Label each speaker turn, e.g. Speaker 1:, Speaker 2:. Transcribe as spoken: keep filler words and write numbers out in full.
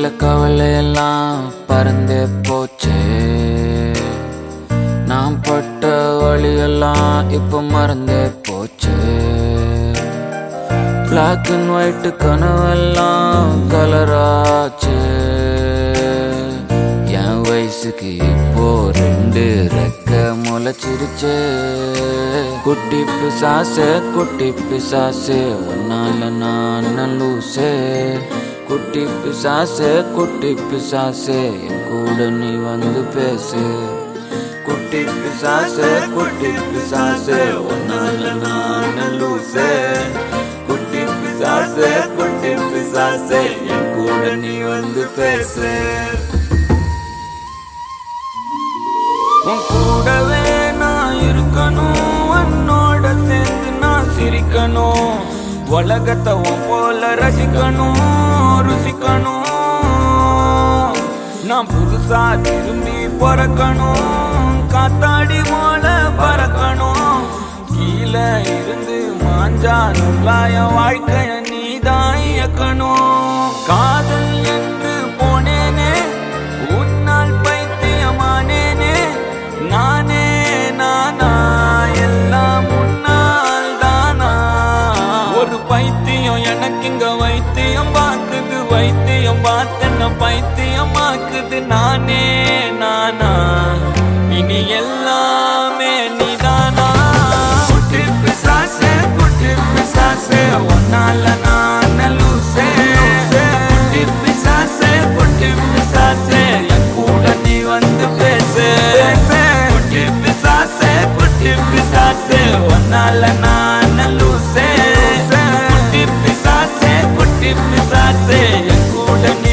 Speaker 1: உள்ள கவலையெல்லாம் பறந்தே போச்சே. நான் பட்ட வழியெல்லாம் இப்ப மறந்தே போச்சே. பிளாக் அண்ட் ஒயிட் கனவெல்லாம் கலராச்சு. என் வயசுக்கு இப்போ ரெண்டு ரெக்க முளைச்சிருச்சே. குட்டி பிசாசே குட்டி பிசாசே உன்னால நான் லூசே. குட்டி பிசாசே குட்டி பிசாசே என் கூட நீ வந்து பேசு. குட்டி பிசாசே குட்டி பிசாசே உன்னால நான் லூசே. குட்டி பிசாசே குட்டி பிசாசே என் கூட நீ வந்து பேசு. உன் கூடவே நான் இருக்கணும், உன்னோட சேர்ந்து நான் சிரிக்கணும். உலகத்தை உன் போல ரசிக்கணும் ருசிக்கணும். நான் புதுசா திரும்பி பிறக்கணும், காத்தாடி போல பறக்கணும். கீழே இருந்து மாஞ்சா நுள்ளாய வாழ்க்கைய நீதான் இயக்கணும். காதல் என்று போனேனே, உன்னால் பைத்தியமானேனே. நானே நானா எல்லாம் முன்னால் தானா. ஒரு பைத்தியம் எனக்கு இங்க வைத்தியம் பார்க்குது, வைத்தியம் பார்த்தன பைத்தியமாக்குது. நானே நானா இனி எல்லாமே நீதானா. குட்டி பிசாசே குட்டி பிசாசே உன்னால நான் லூசே. குட்டி பிசாசே குட்டி பிசாசே என் கூட நீ வந்து பேசு. குட்டி பிசாசே குட்டி பிசாசே உன்னால நான் லூசே. குட்டி பிசாசே குட்டி பிசாசே என் கூட நீ